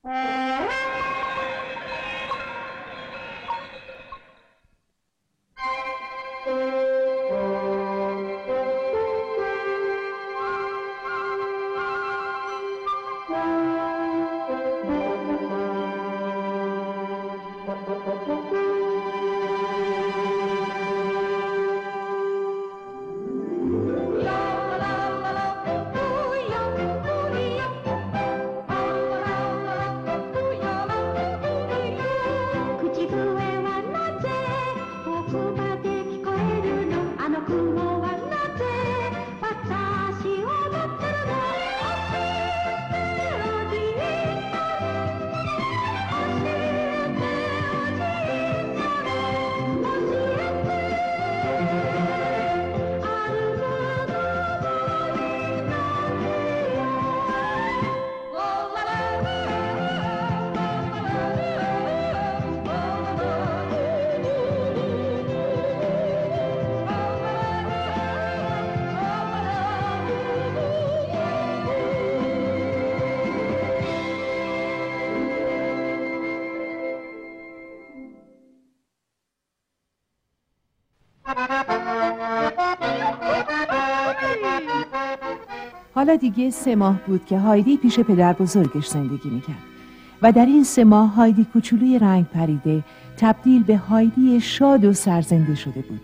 حالا دیگه 3 ماه بود که هایدی پیش پدر بزرگش زندگی میکرد و در این 3 ماه هایدی کوچولوی رنگ پریده تبدیل به هایدی شاد و سرزنده شده بود.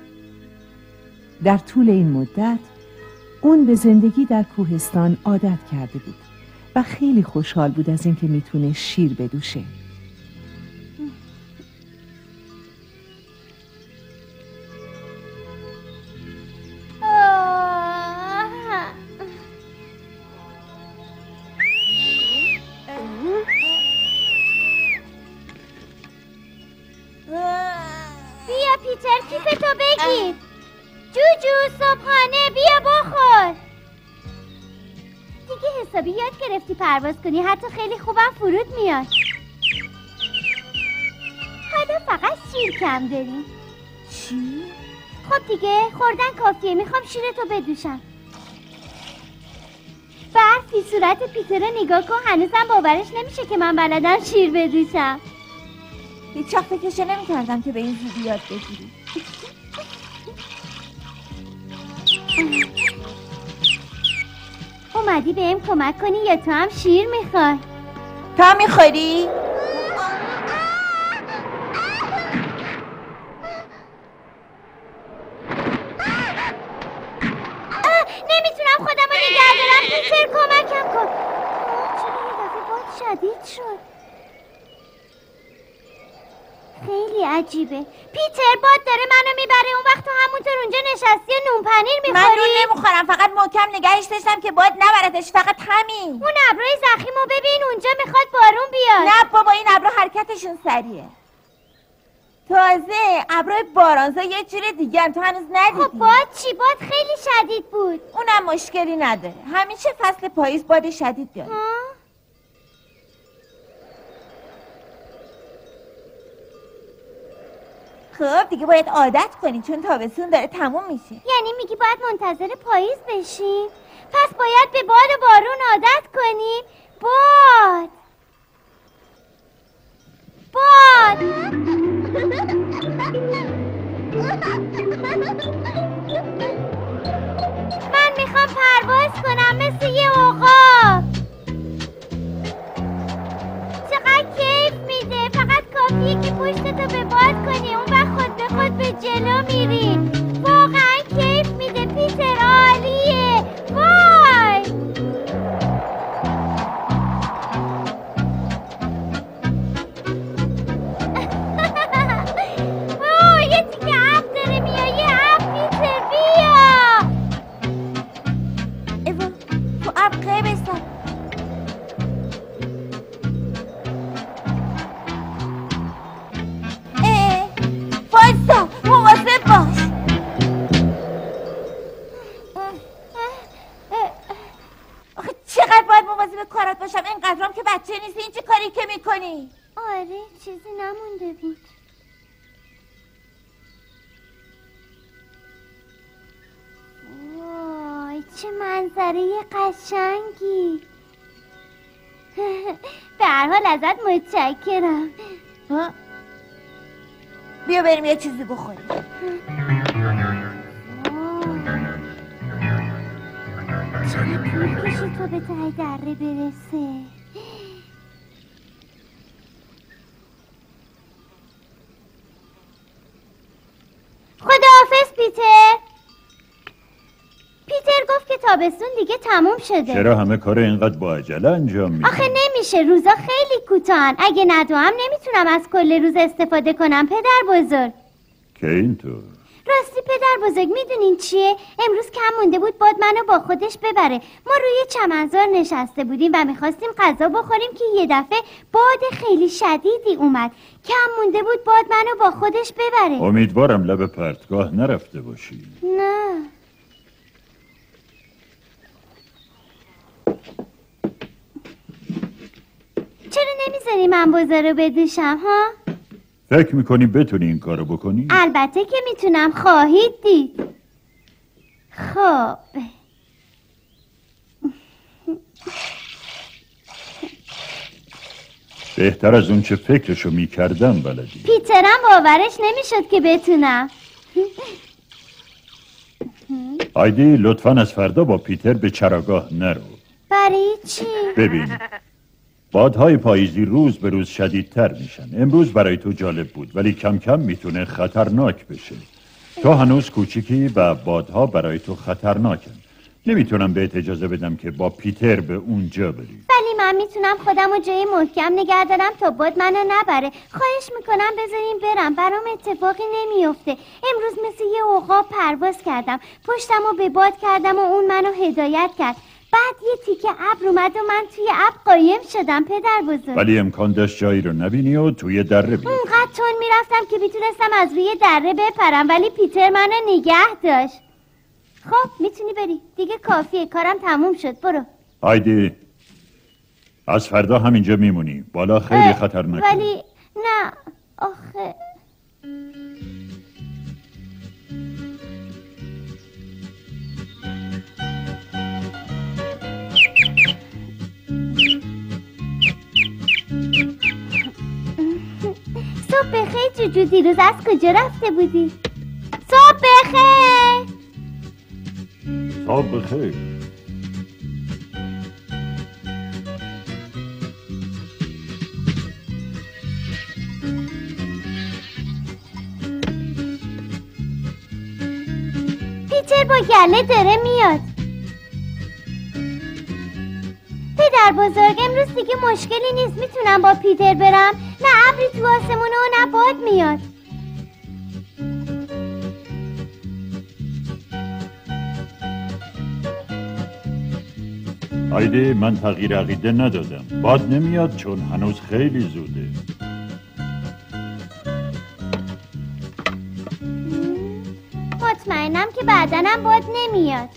در طول این مدت اون به زندگی در کوهستان عادت کرده بود و خیلی خوشحال بود از اینکه میتونه شیر بدوشه. جوجو صبحانه بیا بخور. دیگه حسابی یاد گرفتی پرواز کنی، حتی خیلی خوبم فرود میاد. حالا فقط شیر کم داریم. چی؟ خب دیگه خوردن کافیه، میخوام شیرتو بدوشم. برفی صورت پیتر رو نگاه کن، هنوزم باورش نمیشه که من بلدم شیر بدوشم. هیچ وقت فکرش نمی‌کردم که به این زودی یاد بگیری. اومدی بهم کمک کنی یا تو هم شیر میخوای؟ تو هم میخوری؟ نمیتونم خودم رو نگه دارم. پیتر کمکم کن. چرا یه دفعه باد شدید شد؟ خیلی عجیبه. پیتر باد داره منو میبره، اون وقت تو همونطور اونجا نشستی و نون پنیر میخوری. من نون نمیخورم، فقط محکم نگهش داشتم که باد نبردش، فقط همین. اون ابرای زخیمو ببین، اونجا میخواد بارون بیاد. نه بابا، این ابرا حرکتشون سریعه. تازه ابرای بارانزا یه جور دیگه هم تو هنوز ندیدی. خب باد چی؟ باد خیلی شدید بود. اونم مشکلی نداره، همیشه فصل پاییز باد شدید داره. خب دیگه باید عادت کنی چون تابستون داره تموم میشه. یعنی میگی باید منتظر پاییز بشیم؟ پس باید به باد و بارون عادت کنیم. باد من میخوام پرواز کنم مثل یه عقاب. چقدر کیف میده. فقط کافیه که پشتتو به باد کنی، اون وقت خود به خود به جلو میری. واقعا کیف میده پیتر، عالیه. وای یه تیکه عب داره میاد. یه عب پیتر بیا. ایوا تو عب قیبستم. بایستا مواظب باش. آخه چقدر باید مواظب کارات باشم؟ اینقدرم که بچه نیستی. این چه کاری که میکنی؟ آره چیزی نمونده بود. وای چه منظره قشنگی. به هر حال ازت متشکرم. بیا بریم یه چیزی بخوریم. چرا طول کشید تا به ته دره برسه؟ خداحافظ پیتر. پیتر گفت که تابستون دیگه تموم شده. چرا همه کار اینقدر با عجله انجام میدی؟ آخه نمیشه، روزا خیلی کوتاهن. اگه ندوام نمیتونم از کل روز استفاده کنم پدر بزرگ. که اینطور؟ راستی پدر بزرگ میدونین چیه؟ امروز کم مونده بود باد منو با خودش ببره. ما روی چمنزار نشسته بودیم و میخواستیم غذا بخوریم که یه دفعه باد خیلی شدیدی اومد. کم مونده بود باد منو با خودش ببره. امیدوارم لب پرتگاه نرفته باشی. نه. چرا نمیذاری من بزا رو بدوشم ها؟ فکر میکنی بتونی این کارو بکنی؟ البته که میتونم، خواهید دید. خب بهتر از اون چه فکرشو میکردم بلدی. پیترم باورش نمیشد که بتونم. هایدی لطفاً از فردا با پیتر به چراگاه نرو. برای چی؟ ببین بادهای پاییزی روز به روز شدیدتر میشن. امروز برای تو جالب بود ولی کم کم میتونه خطرناک بشه. تو هنوز کوچیکی و بادها برای تو خطرناکن. نمیتونم بهت اجازه بدم که با پیتر به اونجا بری. ولی من میتونم خودم رو جای محکم نگه دارم تا باد منو نبره. خواهش میکنم بذارین برم، برام اتفاقی نمیفته. امروز مثل یه عقاب پرواز کردم، پشتم رو به باد کردم و اون منو هدایت کرد. بعد یه تیکه ابر اومد و من توی ابر قایم شدم پدر بزرگ. ولی امکان داشت جایی رو نبینی و توی دره بیفتی. اونقدر تون میرفتم که میتونستم از روی دره بپرم ولی پیتر منو نگه داشت. خب میتونی بری دیگه، کافیه، کارم تموم شد. برو. هایدی از فردا همینجا میمونی. بالا خیلی خطرناکه. ولی نه آخه صبح بخیر جوجو، دیروز از کجا رفته بودی؟ صبح بخیر. صبح بخیر. پیتر با گله داره میاد. پدر بزرگ امروز دیگه مشکلی نیست، میتونم با پیتر برم. نه ابری تو آسمونه و نه باد میاد. هایدی من تغییر عقیده ندادم. باد نمیاد چون هنوز خیلی زوده. مطمئنم که بعدنم باد نمیاد.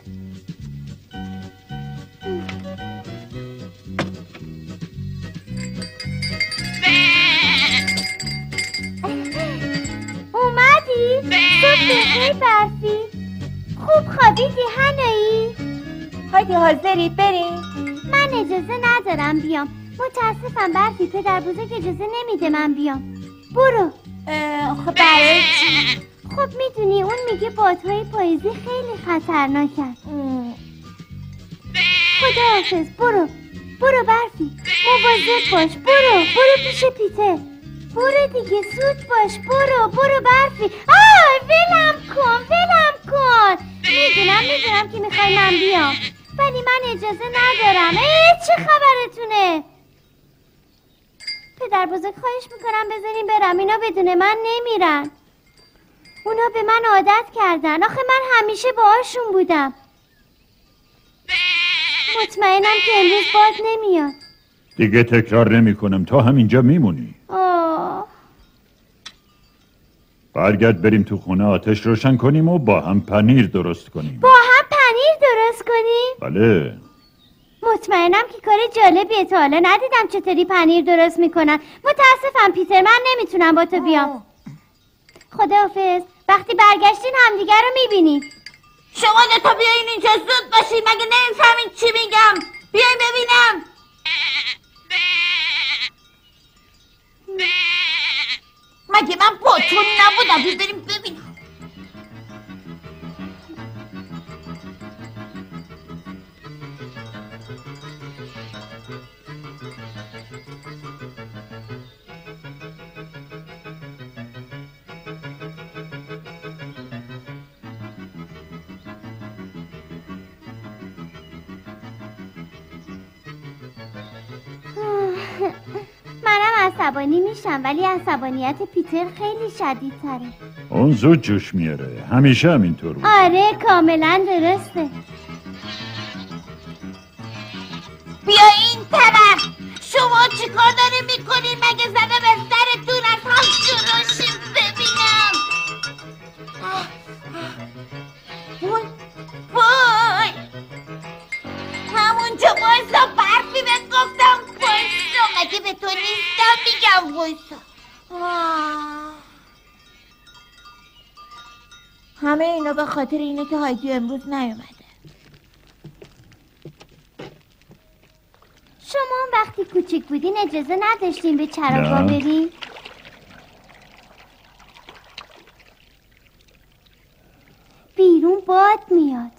اومدی؟ صبح بخیر برفی. خوب خوابیدی هنایی؟ هایدی حاضری بریم؟ من اجازه ندارم بیام. متاسفم برفی، پدر بزرگ اجازه نمیده من بیام. برو. خب برای چی؟ خب میدونی اون میگه بادهای پاییزی خیلی خطرناکن. خداحافظ. برو برفی، مواظب باش. برو پیش پیتر. برو دیگه، زود باش. برو برفی. ولم کن. میدونم که میخوای من بیام ولی من اجازه ندارم. چه خبرتونه؟ پدر بزرگ خواهش میکنم بذارین برم، اینا بدون من نمیرن. اونا به من عادت کردن. آخه من همیشه باهاشون بودم. مطمئنم که امروز باد نمیاد. دیگه تکرار نمی کنم، تا همینجا میمونی. برگرد بریم تو خونه آتش روشن کنیم و با هم پنیر درست کنیم. بله. مطمئنم که کار جالبیه، تا حالا ندیدم چطوری پنیر درست میکنن. متاسفم پیتر، من نمیتونم با تو بیام. خداحافظ. وقتی برگشتین همدیگه رو میبینید. شما دوتا بیاین اینجا زود باشید. مگه نمیفهمین چی میگم؟ بیاین ببینم. لبی بریم ببینم. عصبانی میشم ولی عصبانیت پیتر خیلی شدیدتره. اون زود جوش میاره، همیشه همینطور بود. آره کاملا درسته. بیا این طرف. شما چیکار داری میکنین؟ مگه زده به سرتون؟ از هم جلوشیم ببینم. وای همونجا بایستا، برفی بهت گفتم بایستا. مگه به تو نیستم میگم بایستا. همه اینا به خاطر اینه که هایدی امروز نیومده. شما وقتی کوچیک بودین اجازه نداشتین به چراگاه برین؟ بیرون باد میاد.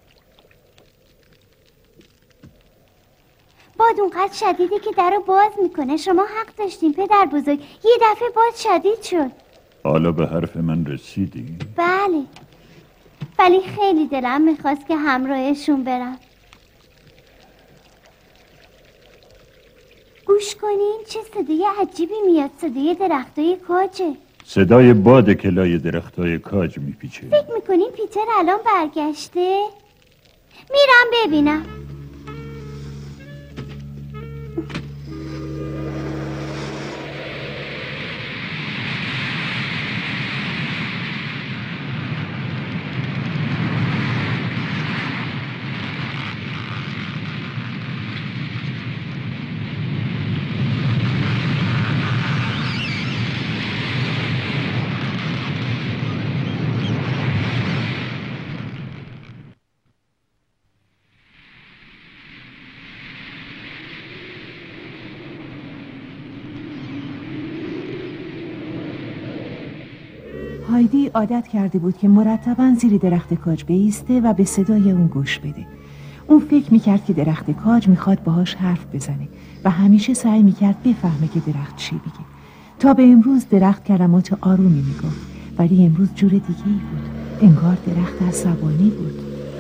باد اونقدر شدیده که درو باز میکنه. شما حق داشتین پدر بزرگ. یه دفعه باد شدید شد. حالا به حرف من رسیدی؟ بله، ولی خیلی دلم میخواست که همراهشون برم. گوش کنین چه صدای عجیبی میاد. صدای درختای کاجه. صدای باد که لای درختای کاج میپیچه. فکر میکنین پیتر الان برگشته؟ میرم ببینم. هایدی عادت کرده بود که مرتباً زیر درخت کاج بایسته و به صدای اون گوش بده. اون فکر میکرد که درخت کاج میخواد باهاش حرف بزنه و همیشه سعی میکرد بفهمه که درخت چی بگه. تا به امروز درخت کلمات آرومی میگفت، ولی امروز جور دیگه‌ای بود. انگار درخت عصبانی بود.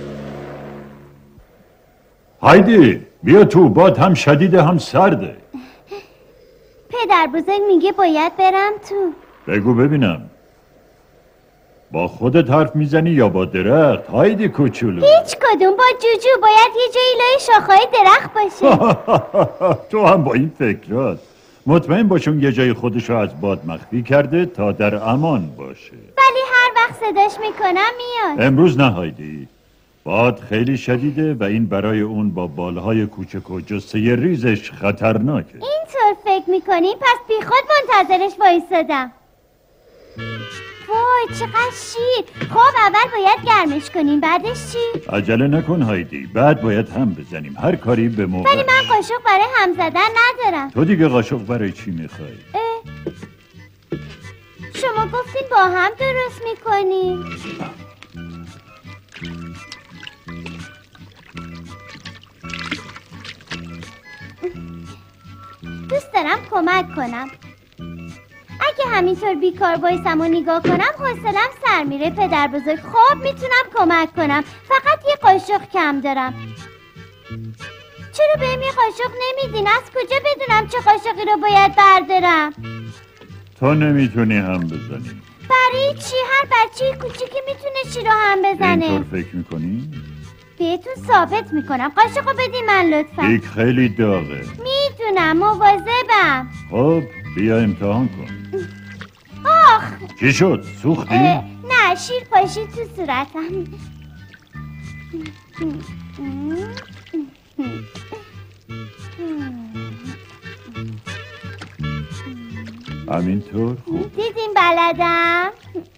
هایدی بیا تو، باد هم شدیده هم سرده. پدر بزرگ میگه باید برم تو. بگو ببینم، با خودت حرف میزنی یا با درخت؟ هایدی کوچولو. هیچ کدوم. با جوجو. باید یه جایی لای شاخه‌های درخت باشه. تو هم با این فکرات. مطمئن باشون یه جای خودشو از باد مخفی کرده تا در امان باشه. ولی هر وقت صداش میکنم میاد. امروز نه هایدی، باد خیلی شدیده و این برای اون با بالهای کوچک و جثه ریزش خطرناکه. اینطور فکر میکنی؟ پس بی خود منتظرش وایسادم. وای چقدر شیر. خب اول باید گرمش کنیم، بعدش چی؟ عجله نکن هایدی، بعد باید هم بزنیم. هر کاری به موقع. ولی من قاشق برای هم زدن ندارم. تو دیگه قاشق برای چی میخوای؟ شما گفتین با هم درست میکنیم. دوست دارم کمک کنم. اگه همینطور بیکار بایستم و نگاه کنم حوصله‌ام سر میره پدر بزرگ. خب میتونم کمک کنم، فقط یه قاشق کم دارم. چرا بهم یه قاشق نمیدین؟ از کجا بدونم چه قاشقی رو باید بردارم؟ تو نمیتونی هم بزنی. برای چی؟ هر بچه کوچیکی میتونه چی رو هم بزنه. اینطور فکر میکنی؟ بهتون ثابت میکنم. قاشقو بدین من لطفا. دیگ خیلی داغه. میدونم، مواظبم. خب بیا امتحان کن. آخ چی شد؟ سوختی؟ نه، شیر پاشید تو صورتم. همینطور خوب. دیدین بلدم؟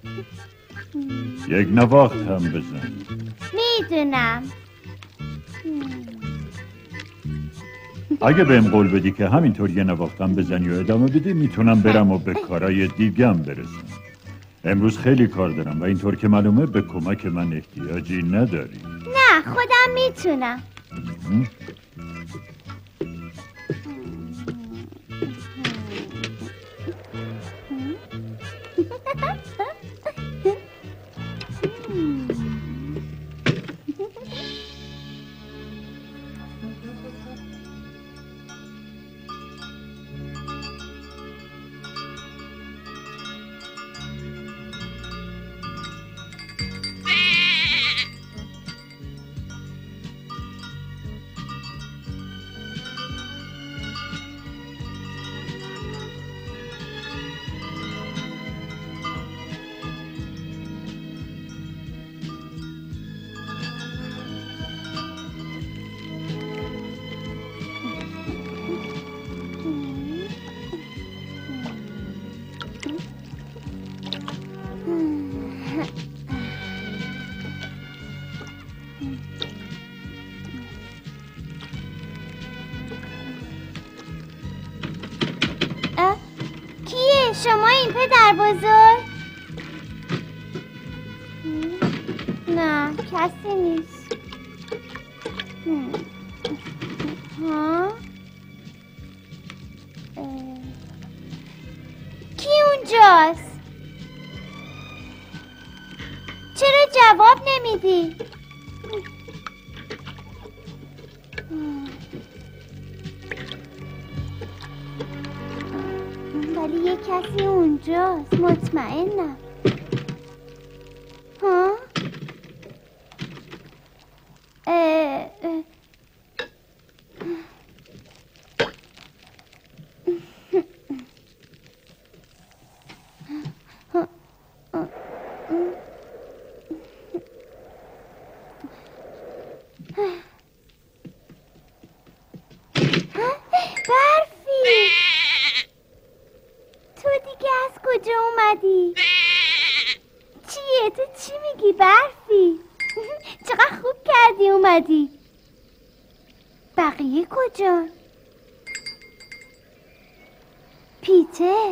یک نواخت هم بزن. میدونم. اگه بهم قول بدی که همینطور یه نواخت هم بزنی و ادامه بدی، میتونم برم و به کارای دیگم برسم. امروز خیلی کار دارم و اینطور که معلومه به کمک من احتیاجی نداری. نه خودم میتونم. شما این پدر بزرگ؟ نه کسی نیست. ها؟ کی اونجاست؟ چرا جواب نمیدی؟ ولی یه کسی اونجاست مطمئنم. ها؟ برفی تو دیگه از کجا اومدی؟ چیه تو چی میگی برفی؟ چقدر خوب کردی اومدی. بقیه کجا؟ پیتر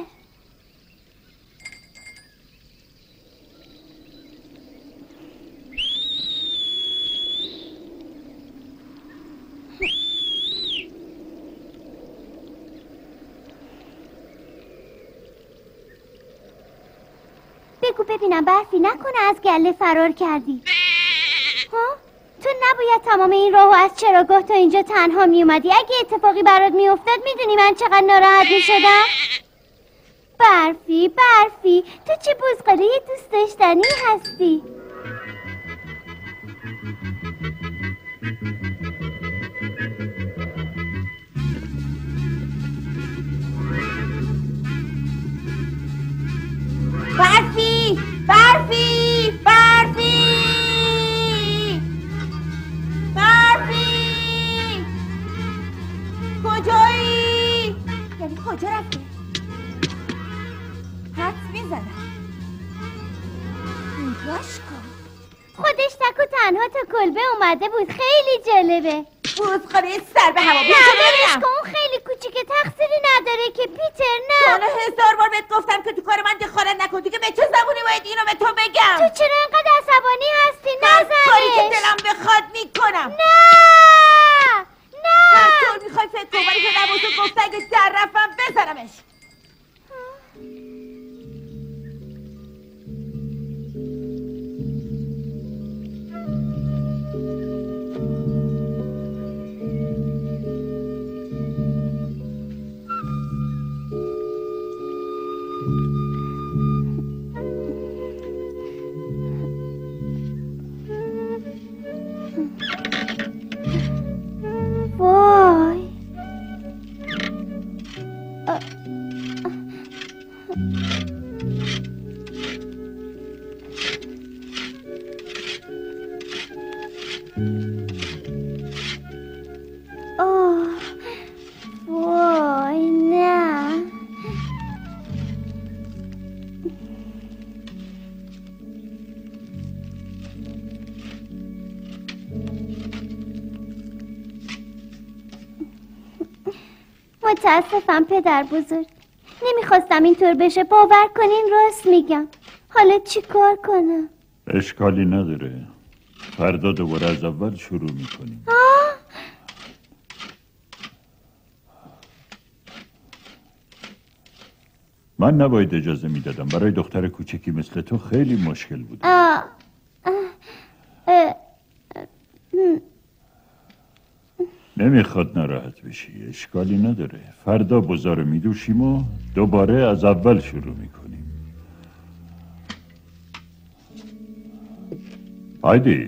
بگو ببینم برفی نکنه از گله فرار کردی. ها؟ تو نباید تمام این راهو از چراگاه تا اینجا تنها می اومدی. اگه اتفاقی برات می افتاد میدونی من چقدر ناراحت می شدم؟ برفی تو چه بزغاله دوست داشتنی هستی. کجایی؟ یعنی کجا رفته؟ حدس میزنم نگاش کن خودش تک و تنها تا کلبه اومده بود. خیلی جالبه. بزغاله سر به هوا. بیا نه که اون خیلی کوچیکه تقصیری نداره که پیتر. نه حالا 1000 بار بهت گفتم که تو کار من دخالت نکن. دیگه به چه زبونی باید اینو به تو بگم؟ تو چرا انقدر عصبانی هستی؟ نزنش. کاری که دلم بخواد میکنم. نه طور میخوای فکر کن ولی که نبوسو گفته اگه در رفتم بزنمش. وای وای نه متاسفم پدر بزرگ. نمیخواستم اینطور بشه. باور کنین راست میگم. حالا چی کار کنم؟ اشکالی نداره. فردا دوباره از اول شروع میکنیم. من نباید اجازه میدادم. برای دختر کوچکی مثل تو خیلی مشکل بود. نمیخواد ناراحت بشی. اشکالی نداره. فردا بزا رو میدوشیم و دوباره از اول شروع میکنیم. هایدی،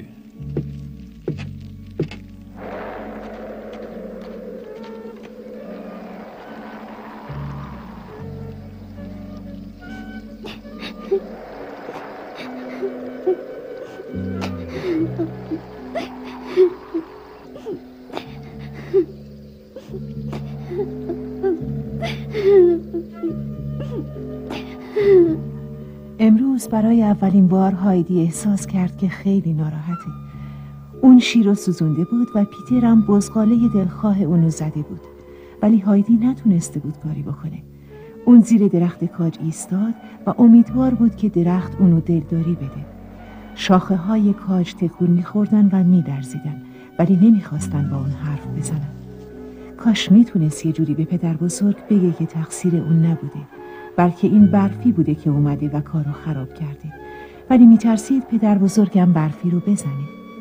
امروز برای اولین بار هایدی احساس کرد که خیلی ناراحته. اون شیر رو سوزونده بود و پیتر هم بزغاله دلخواه اونو زده بود، ولی هایدی نتونسته بود کاری بکنه. اون زیر درخت کاج ایستاد و امیدوار بود که درخت اونو دلداری بده. شاخه های کاج تکون میخوردن و میلرزیدن، ولی نمیخواستن با اون حرف بزنن. کاش میتونست یه جوری به پدر بزرگ بگه که تقصیر اون نبوده، بلکه این برفی بوده که اومده و کارو خراب کرده، ولی میترسید پدر بزرگم برفی رو بزنه.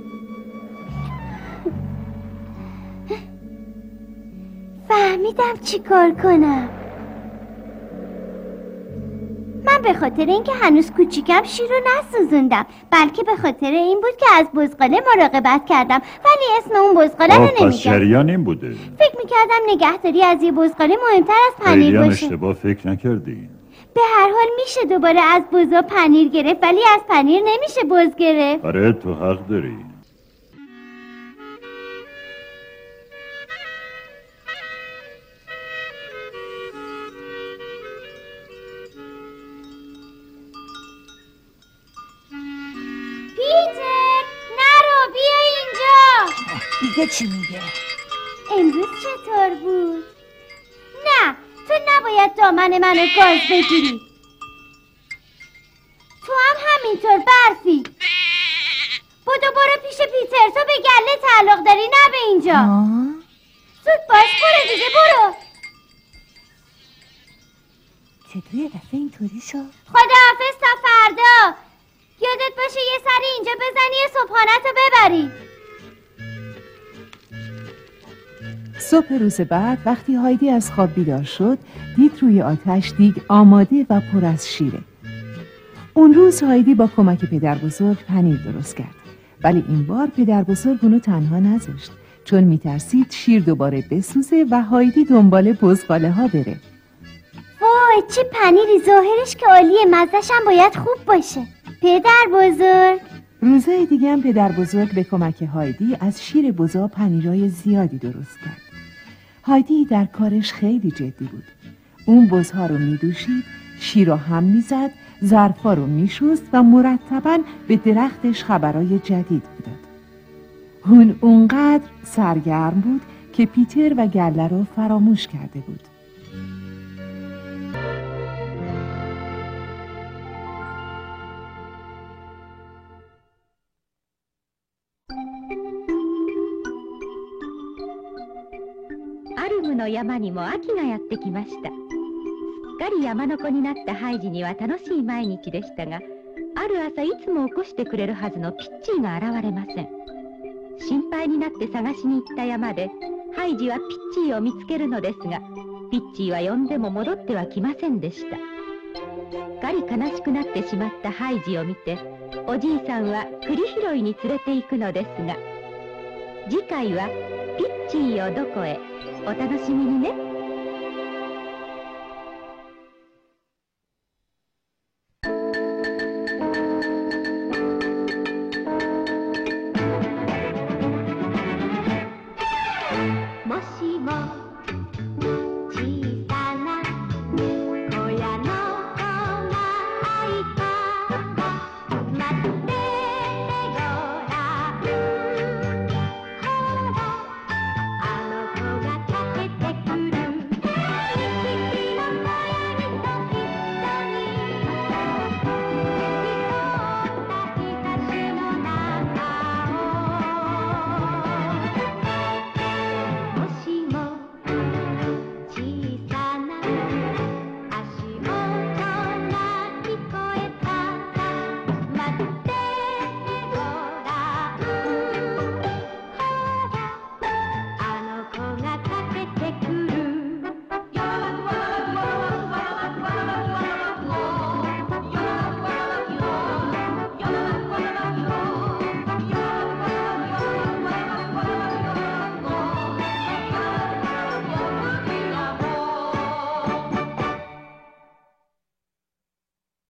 فهمیدم چی کار کنم. من به خاطر اینکه هنوز کوچیکم شیر رو نسوزوندم، بلکه به خاطر این بود که از بزغاله مراقبت کردم، ولی اسم اون بزغاله رو نمیگم. پس جریان این بوده. فکر میکردم نگهداری از یه بزغاله مهمتر از پنیر باشه. اشتباه فکر نکردی؟ به هر حال میشه دوباره از بزا پنیر گرفت، ولی از پنیر نمیشه بز گرفت. آره تو حق داری. پیتر نرو، بیا اینجا. دیگه چی میگه؟ امروز چطور بود؟ نه، تو نباید دامن منو گاز بگیری. تو هم همینطور برفی. برو پیش پیتر. تو به گله تعلق داری، نه به اینجا. زود باش، برو دیگه، برو. چطور یه دفعه اینطوری شد؟ خداحافظ تا فردا. یادت باشه یه سری اینجا بزنی، یه صبحانه‌تو ببری. صبح روز بعد وقتی هایدی از خواب بیدار شد، دید روی آتش دیگ آماده و پر از شیره. اون روز هایدی با کمک پدر بزرگ پنیر درست کرد، ولی این بار پدر بزرگ اونو تنها نذاشت، چون میترسید شیر دوباره بسوزه و هایدی دنبال بزغاله ها بره. وای چه پنیری، ظاهرش که عالیه، مزه‌ش هم باید خوب باشه. پدر بزرگ. روزای دیگه هم پدر بزرگ به کمک هایدی از شیر بزا پنیرای زیادی درست کرد. هایدی در کارش خیلی جدی بود. اون بزها رو میدوشید، شیر رو هم میزد، ظرفا رو میشست و مرتباً به درختش خبرای جدید میداد. اون اونقدر سرگرم بود که پیتر و گله رو فراموش کرده بود. の山にも秋がやってきました。すっかり山の子になったハイジには楽しい毎日でしたが、ある朝いつも起こしてくれるはずのピッチーが現れません。心配になって探しに行った山でハイジはピッチーを見つけるのですが、ピッチーは呼んでも戻ってはきませんでした。すっかり悲しくなってしまったハイジを見て、おじいさんは栗拾いに連れて行くのですが、次回はピッチーをどこへ、お楽しみにね。